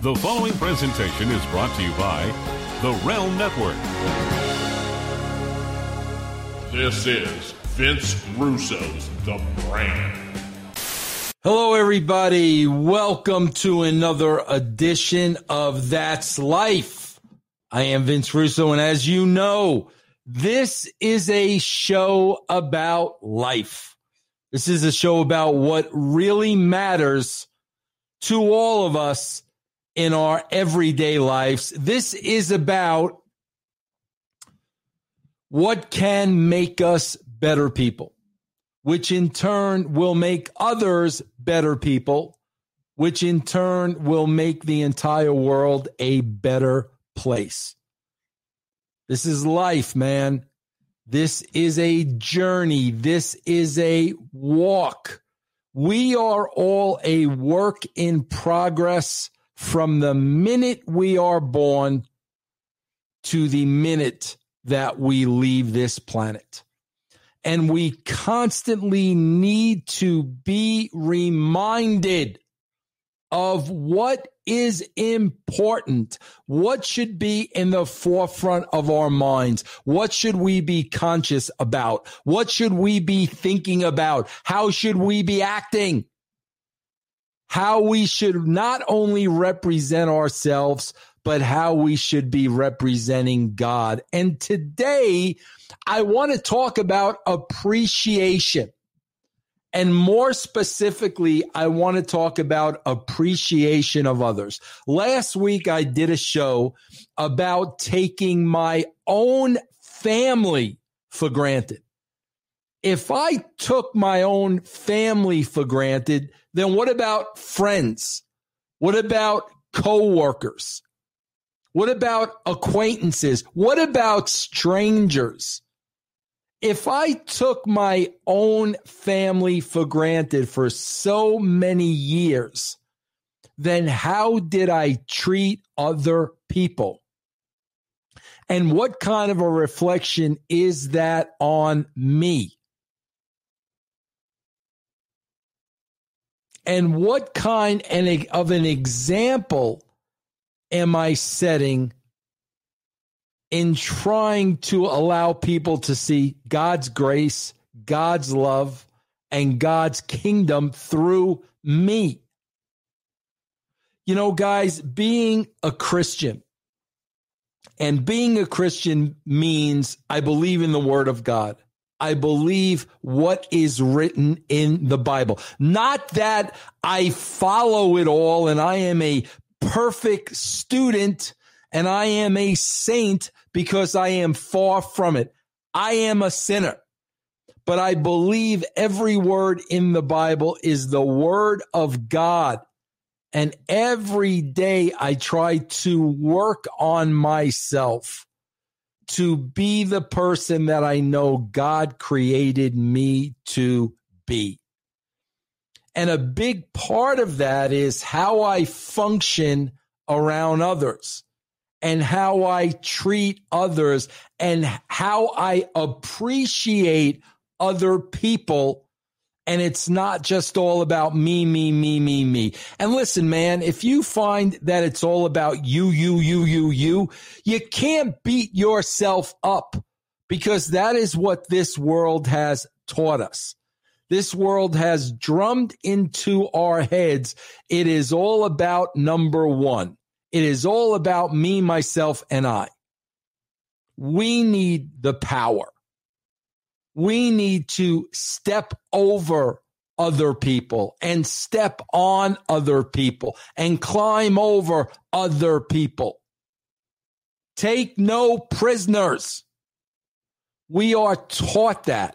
The following presentation is brought to you by the Realm Network. This is Vince Russo's The Brand. Hello, everybody. Welcome to another edition of That's Life. I am Vince Russo, and as you know, this is a show about life. This is a show about what really matters to all of us in our everyday lives. This is about what can make us better people, which in turn will make others better people, which in turn will make the entire world a better place. This is life, man. This is a journey. This is a walk. We are all a work in progress from the minute we are born to the minute that we leave this planet. And we constantly need to be reminded of what is important, what should be in the forefront of our minds, what should we be conscious about, what should we be thinking about, how should we be acting, how we should not only represent ourselves, but how we should be representing God. And today, I want to talk about appreciation. And more specifically, I want to talk about appreciation of others. Last week, I did a show about taking my own family for granted. If I took my own family for granted, then what about friends? What about coworkers? What about acquaintances? What about strangers? If I took my own family for granted for so many years, then how did I treat other people? And what kind of a reflection is that on me? And what kind of an example am I setting in trying to allow people to see God's grace, God's love, and God's kingdom through me? You know, guys, being a Christian, and being a Christian means I believe in the Word of God. I believe what is written in the Bible. Not that I follow it all and I am a perfect student and I am a saint, because I am far from it. I am a sinner. But I believe every word in the Bible is the Word of God. And every day I try to work on myself to be the person that I know God created me to be. And a big part of that is how I function around others, and how I treat others, and how I appreciate other people. And it's not just all about me. And listen, man, if you find that it's all about you can't beat yourself up, because that is what this world has taught us. This world has drummed into our heads. It is all about number one. It is all about me, myself, and I. We need the power. We need to step over other people and step on other people and climb over other people. Take no prisoners. We are taught that.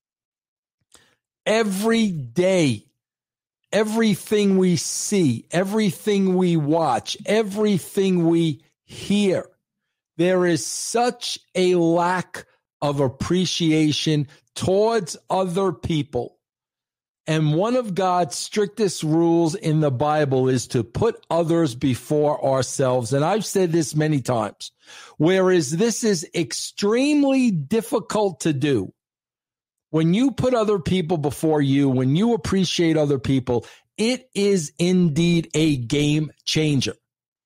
Every day, everything we see, everything we watch, everything we hear, there is such a lack of appreciation towards other people. And one of God's strictest rules in the Bible is to put others before ourselves. And I've said this many times, whereas this is extremely difficult to do. When you put other people before you, when you appreciate other people, it is indeed a game changer.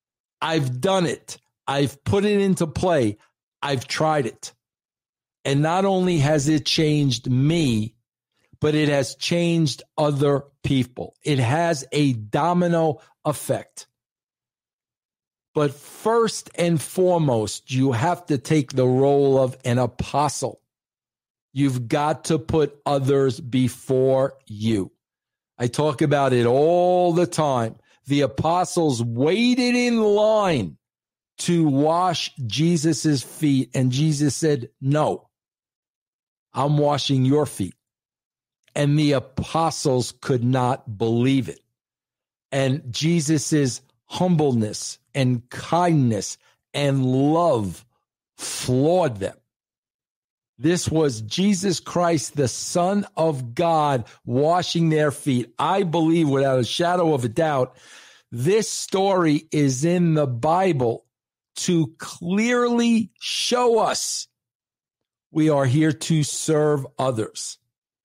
I've done it. I've put it into play. I've tried it. And not only has it changed me, but it has changed other people. It has a domino effect. But first and foremost, you have to take the role of an apostle. You've got to put others before you. I talk about it all the time. The apostles waited in line to wash Jesus's feet, and Jesus said, "No, I'm washing your feet." And the apostles could not believe it. And Jesus's humbleness and kindness and love floored them. This was Jesus Christ, the Son of God, washing their feet. I believe without a shadow of a doubt, this story is in the Bible to clearly show us we are here to serve others.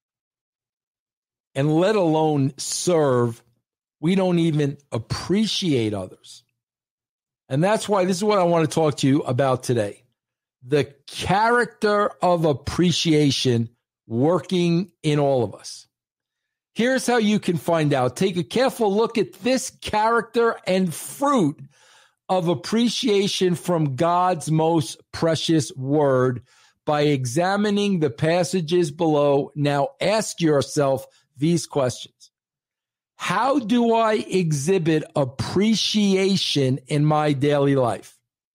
And let alone serve, we don't even appreciate others. And that's why this is what I want to talk to you about today. The character of appreciation working in all of us. Here's how you can find out. Take a careful look at this character and fruit of appreciation from God's most precious word by examining the passages below. Now ask yourself these questions. How do I exhibit appreciation in my daily life?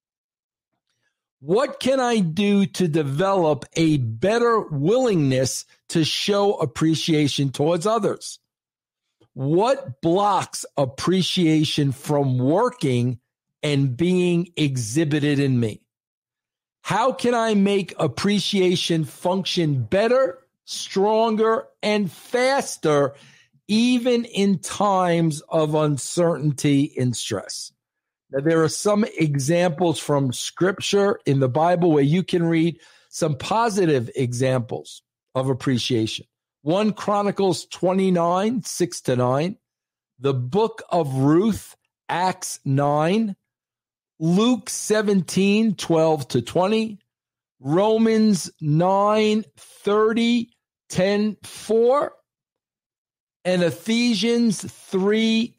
What can I do to develop a better willingness to show appreciation towards others? What blocks appreciation from working and being exhibited in me? How can I make appreciation function better, stronger, and faster, even in times of uncertainty and stress? Now, there are some examples from Scripture in the Bible where you can read some positive examples of appreciation. 1 Chronicles 29, 6-9, the book of Ruth, Acts 9, Luke 17, 12-20, Romans 9, 30, 10, 4, and Ephesians 3,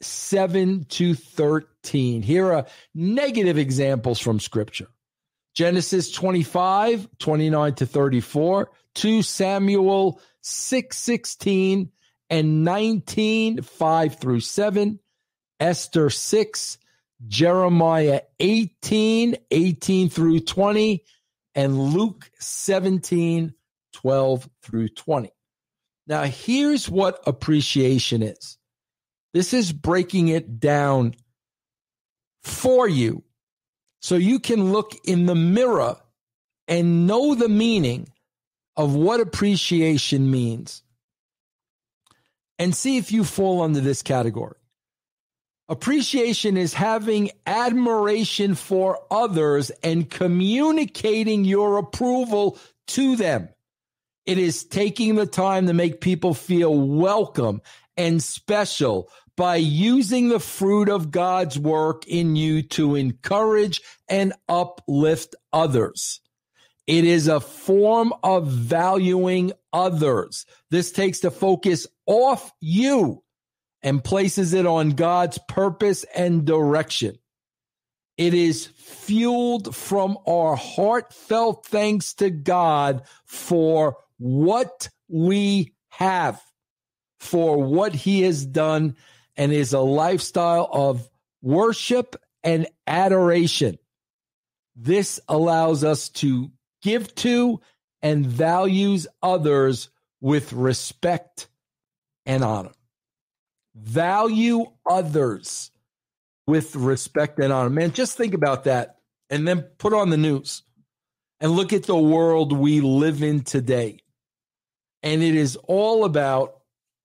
7-13. Here are negative examples from Scripture. Genesis 25, 29-34, 2 Samuel 6:16 and 19, 5-7, Esther 6, Jeremiah 18, 18-20, and Luke 17, 12-20. Now, here's what appreciation is. This is breaking it down for you so you can look in the mirror and know the meaning of what appreciation means and see if you fall under this category. Appreciation is having admiration for others and communicating your approval to them. It is taking the time to make people feel welcome and special by using the fruit of God's work in you to encourage and uplift others. It is a form of valuing others. This takes the focus off you and places it on God's purpose and direction. It is fueled from our heartfelt thanks to God for what we have, for what he has done, and is a lifestyle of worship and adoration. This allows us to give to and values others with respect and honor. Value others with respect and honor. Man, just think about that and then put on the news and look at the world we live in today. And it is all about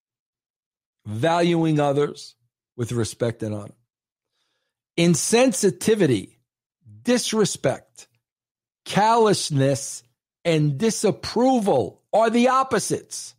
valuing others with respect and honor. Insensitivity, disrespect, callousness, and disapproval are the opposites.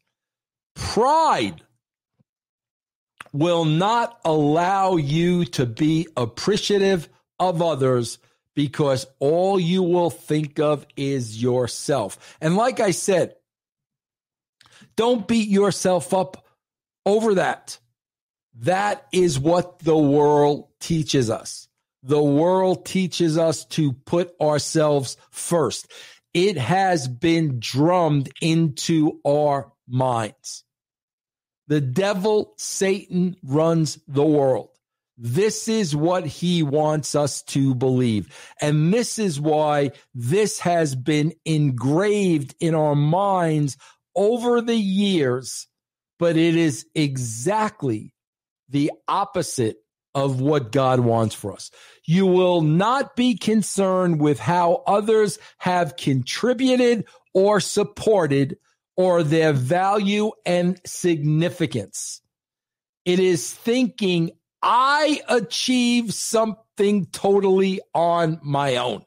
Pride will not allow you to be appreciative of others because all you will think of is yourself. And like I said, don't beat yourself up over that. That is what the world teaches us. The world teaches us to put ourselves first. It has been drummed into our minds. The devil, Satan, runs the world. This is what he wants us to believe. And this is why this has been engraved in our minds over the years. But it is exactly the opposite of what God wants for us. You will not be concerned with how others have contributed or supported or their value and significance. It is thinking, I achieved something totally on my own,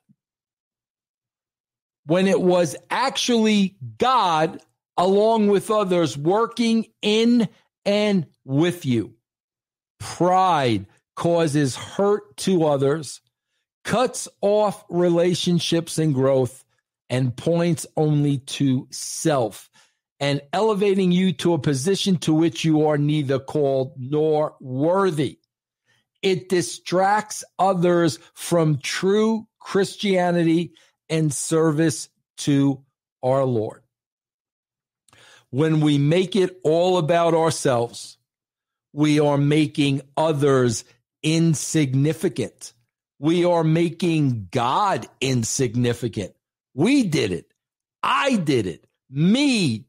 when it was actually God, along with others, working in and with you. Pride causes hurt to others, cuts off relationships and growth, and points only to self, and elevating you to a position to which you are neither called nor worthy. It distracts others from true Christianity and service to our Lord. When we make it all about ourselves, we are making others insignificant. We are making God insignificant. We did it. I did it. Me,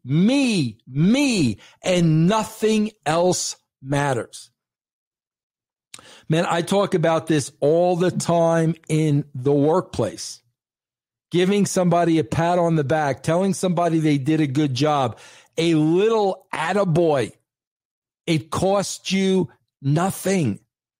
and nothing else matters. Man, I talk about this all the time in the workplace. Giving somebody a pat on the back, telling somebody they did a good job, a little attaboy. It costs you nothing.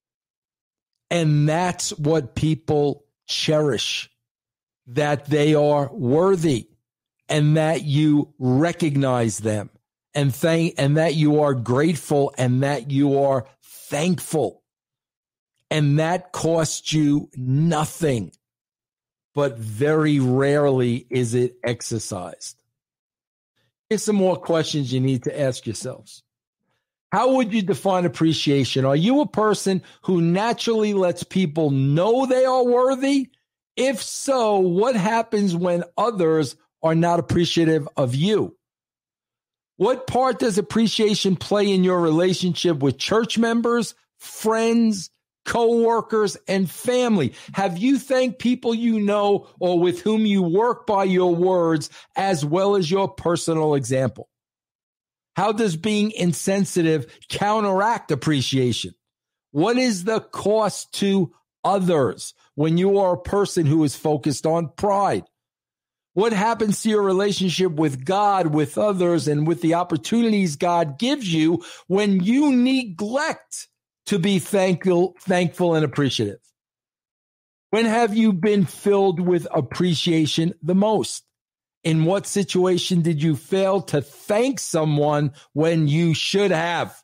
And that's what people cherish, that they are worthy and that you recognize them and that you are grateful and that you are thankful. And that costs you nothing, but very rarely is it exercised. Here's some more questions you need to ask yourselves. How would you define appreciation? Are you a person who naturally lets people know they are worthy? If so, what happens when others are not appreciative of you? What part does appreciation play in your relationship with church members, friends, co-workers, and family? Have you thanked people you know or with whom you work by your words as well as your personal example? How does being insensitive counteract appreciation? What is the cost to others when you are a person who is focused on pride? What happens to your relationship with God, with others, and with the opportunities God gives you when you neglect to be thankful and appreciative? When have you been filled with appreciation the most? In what situation did you fail to thank someone when you should have?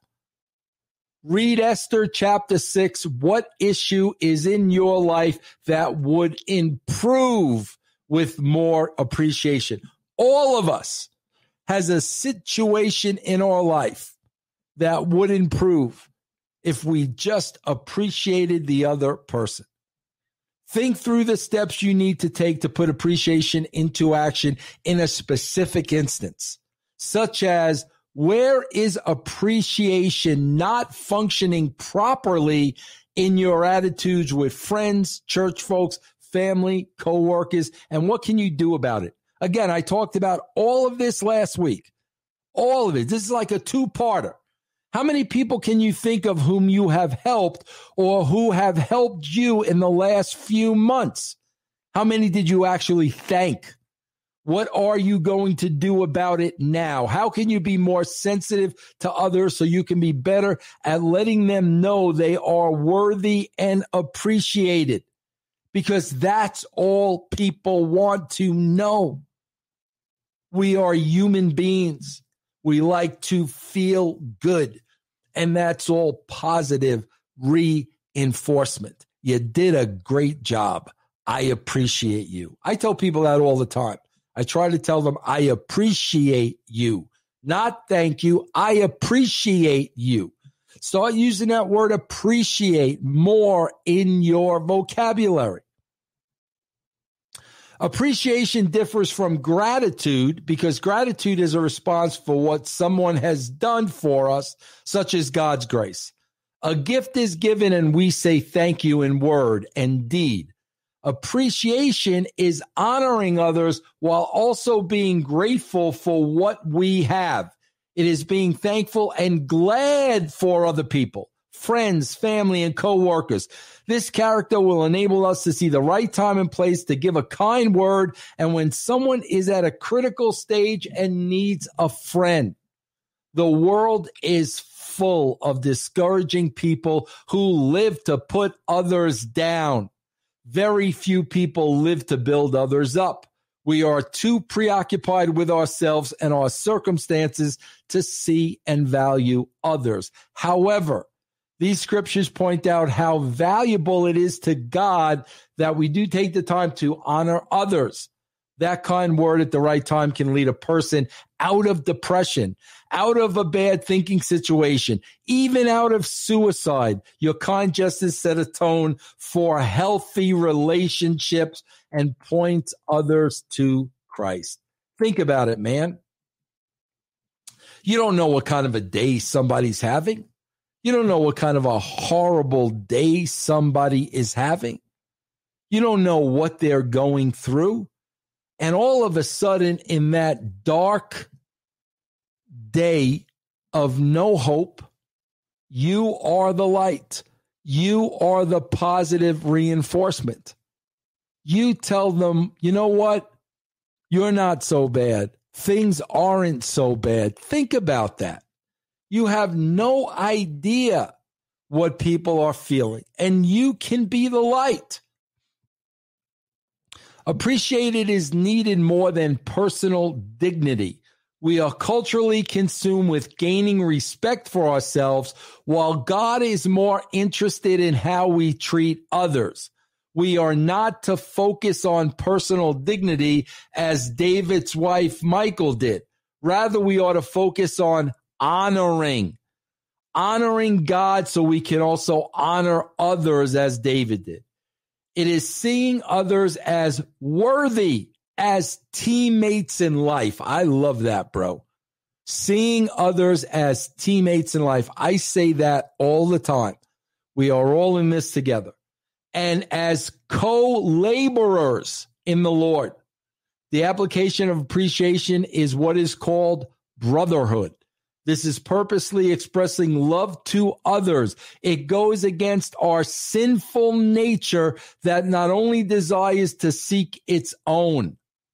Read Esther chapter 6. What issue is in your life that would improve with more appreciation? All of us has a situation in our life that would improve if we just appreciated the other person. Think through the steps you need to take to put appreciation into action in a specific instance, such as, where is appreciation not functioning properly in your attitudes with friends, church folks, family, co-workers, and what can you do about it? Again, I talked about all of this last week. All of it. This is like a two-parter. How many people can you think of whom you have helped or who have helped you in the last few months? How many did you actually thank? What are you going to do about it now? How can you be more sensitive to others so you can be better at letting them know they are worthy and appreciated? Because that's all people want to know. We are human beings. We like to feel good. And that's all positive reinforcement. You did a great job. I appreciate you. I tell people that all the time. I try to tell them I appreciate you. Not thank you. I appreciate you. Start using that word appreciate more in your vocabulary. Appreciation differs from gratitude because gratitude is a response for what someone has done for us, such as God's grace. A gift is given and we say thank you in word and deed. Appreciation is honoring others while also being grateful for what we have. It is being thankful and glad for other people, friends, family, and co-workers. This character will enable us to see the right time and place to give a kind word and when someone is at a critical stage and needs a friend. The world is full of discouraging people who live to put others down. Very few people live to build others up. We are too preoccupied with ourselves and our circumstances to see and value others. However, these scriptures point out how valuable it is to God that we do take the time to honor others. That kind word at the right time can lead a person out of depression, out of a bad thinking situation, even out of suicide. Your kind gestures set a tone for healthy relationships and point others to Christ. Think about it, man. You don't know what kind of a day somebody's having. You don't know what kind of a horrible day somebody is having. You don't know what they're going through. And all of a sudden, in that dark day of no hope, you are the light. You are the positive reinforcement. You tell them, you know what? You're not so bad. Things aren't so bad. Think about that. You have no idea what people are feeling, and you can be the light. Appreciated is needed more than personal dignity. We are culturally consumed with gaining respect for ourselves, while God is more interested in how we treat others. We are not to focus on personal dignity as David's wife Michal did. Rather, we ought to focus on honoring God so we can also honor others as David did. It is seeing others as worthy, as teammates in life. I love that, bro. Seeing others as teammates in life. I say that all the time. We are all in this together. And as co-laborers in the Lord, the application of appreciation is what is called brotherhood. This is purposely expressing love to others. It goes against our sinful nature that not only desires to seek its own.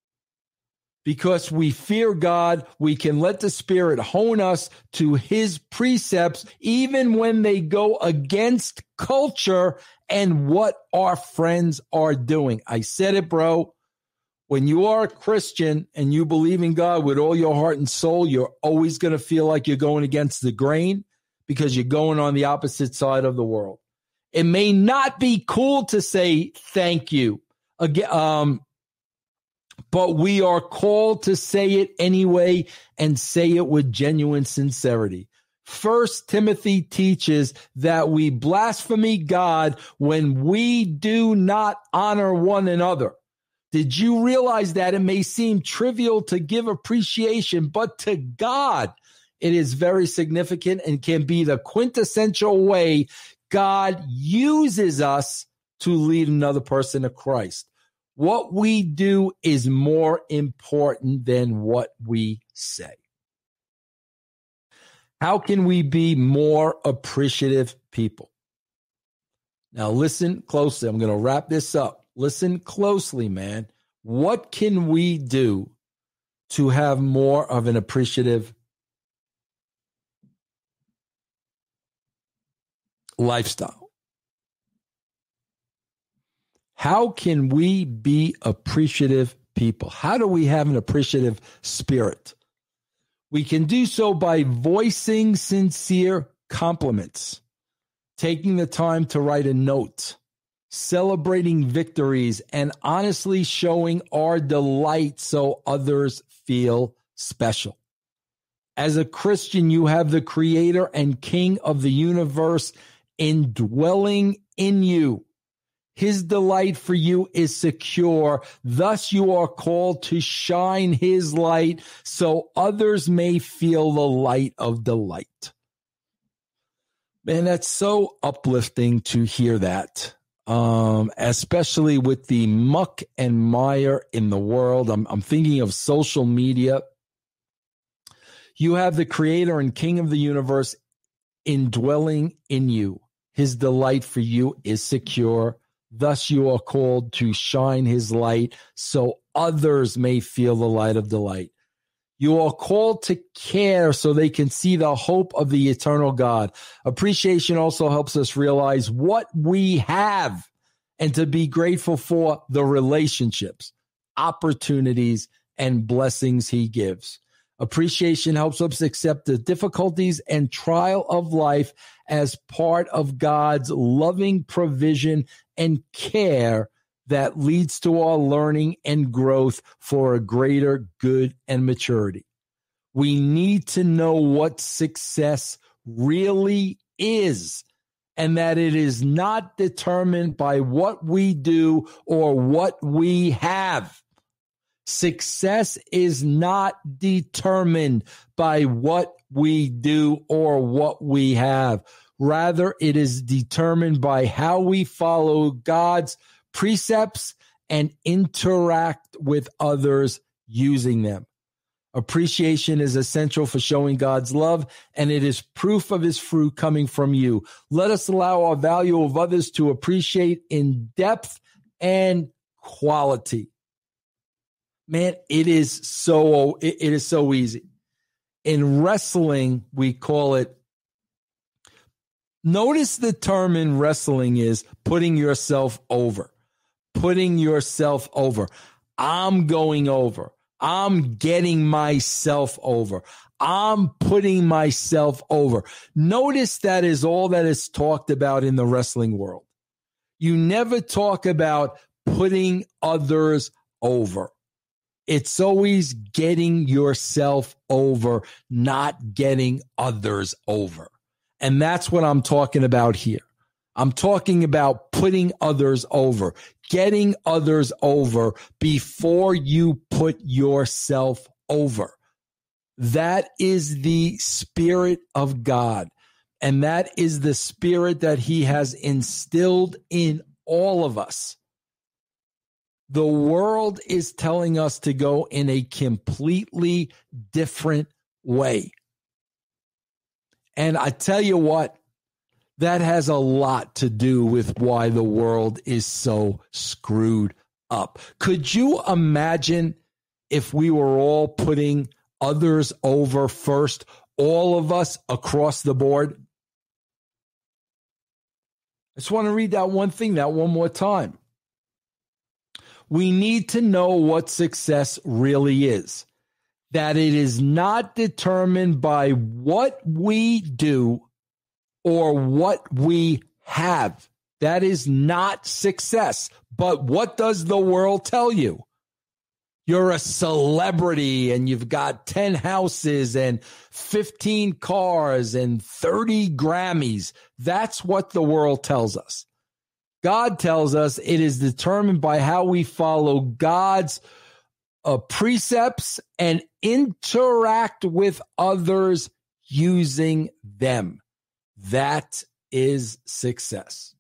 Because we fear God, we can let the Spirit hone us to his precepts, even when they go against culture and what our friends are doing. I said it, bro. When you are a Christian and you believe in God with all your heart and soul, you're always going to feel like you're going against the grain because you're going on the opposite side of the world. It may not be cool to say thank you, but we are called to say it anyway and say it with genuine sincerity. 1 Timothy teaches that we blaspheme God when we do not honor one another. Did you realize that it may seem trivial to give appreciation, but to God, it is very significant and can be the quintessential way God uses us to lead another person to Christ. What we do is more important than what we say. How can we be more appreciative people? Now listen closely. I'm going to wrap this up. Listen closely, man. What can we do to have more of an appreciative lifestyle? How can we be appreciative people? How do we have an appreciative spirit? We can do so by voicing sincere compliments, taking the time to write a note, celebrating victories, and honestly showing our delight so others feel special. As a Christian, you have the Creator and King of the universe indwelling in you. His delight for you is secure. Thus, you are called to shine his light so others may feel the light of delight. Man, that's so uplifting to hear that, especially with the muck and mire in the world. I'm thinking of social media. You have the Creator and King of the universe indwelling in you. His delight for you is secure. Thus, you are called to shine his light so others may feel the light of delight. You are called to care so they can see the hope of the eternal God. Appreciation also helps us realize what we have and to be grateful for the relationships, opportunities, and blessings he gives. Appreciation helps us accept the difficulties and trial of life as part of God's loving provision and care that leads to our learning and growth for a greater good and maturity. We need to know what success really is, and that it is not determined by what we do or what we have. Success is not determined by what we do or what we have. Rather, it is determined by how we follow God's precepts and interact with others using them. Appreciation is essential for showing God's love, and it is proof of his fruit coming from you. Let us allow our value of others to appreciate in depth and quality. Man, it is so easy. In wrestling, we call it, notice the term in wrestling is putting yourself over. Putting yourself over. I'm going over. I'm getting myself over. I'm putting myself over. Notice that is all that is talked about in the wrestling world. You never talk about putting others over. It's always getting yourself over, not getting others over. And that's what I'm talking about here. I'm talking about putting others over, getting others over before you put yourself over. That is the Spirit of God. And that is the spirit that he has instilled in all of us. The world is telling us to go in a completely different way. And I tell you what, that has a lot to do with why the world is so screwed up. Could you imagine if we were all putting others over first, all of us across the board? I just want to read that one more time. We need to know what success really is, that it is not determined by what we do or what we have. That is not success. But what does the world tell you? You're a celebrity and you've got 10 houses and 15 cars and 30 Grammys. That's what the world tells us. God tells us it is determined by how we follow God's precepts and interact with others using them. That is success.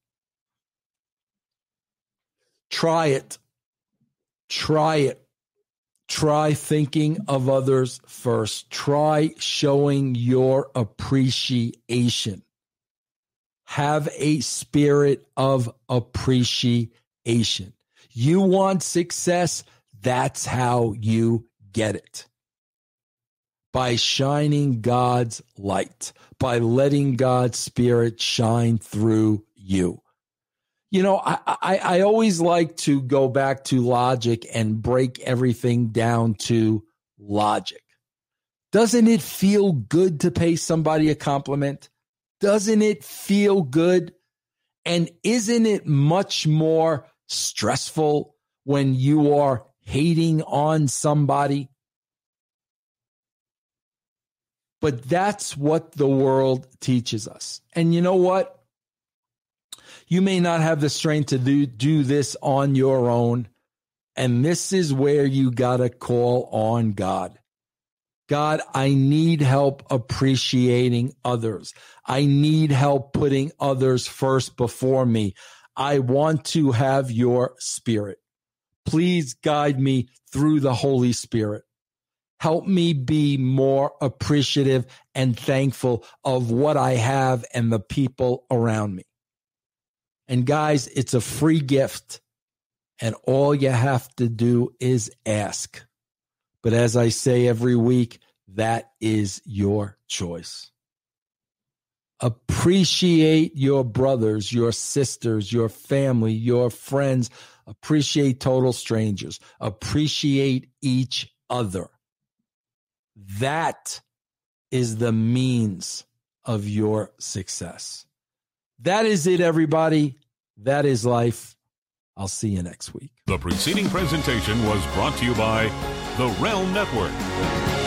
Try it. Try it. Try thinking of others first. Try showing your appreciation. Have a spirit of appreciation. You want success? That's how you get it. By shining God's light, by letting God's Spirit shine through you. You know, I always like to go back to logic and break everything down to logic. Doesn't it feel good to pay somebody a compliment? Doesn't it feel good? And isn't it much more stressful when you are hating on somebody? But that's what the world teaches us. And you know what? You may not have the strength to do this on your own. And this is where you got to call on God. God, I need help appreciating others. I need help putting others first before me. I want to have your Spirit. Please guide me through the Holy Spirit. Help me be more appreciative and thankful of what I have and the people around me. And guys, it's a free gift. And all you have to do is ask. But as I say every week, that is your choice. Appreciate your brothers, your sisters, your family, your friends. Appreciate total strangers. Appreciate each other. That is the means of your success. That is it, everybody. That is life. I'll see you next week. The preceding presentation was brought to you by the Realm Network.